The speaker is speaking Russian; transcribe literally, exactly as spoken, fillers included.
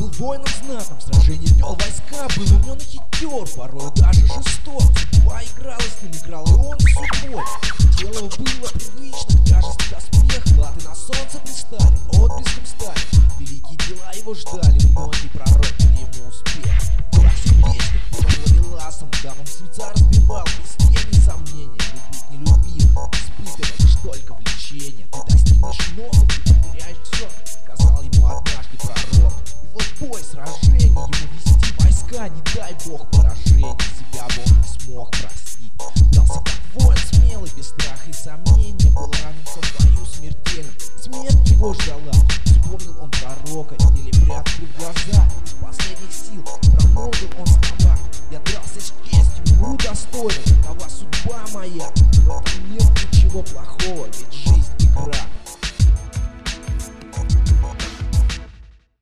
был воином знатным, в сражении вел войска, был умен и хитер, порой даже жесток. Судьба играла с ним, играл и он с судьбой. Тело его было привычно, тяжесть доспех, латы на солнце пристали, отблеском стали. Великие дела его ждали, многие пророкали ему успех. Враг сердечных был лавеласом, дамам сердца разбивал, без тени сомнения. Любить не любил, испытывать лишь только влечение. Ты достигнешь много, ты потеряешь все, сказал ему однажды пророк. И вот бой, сражение, ему вести войска, не дай бог поражения, себя Бог не смог простить.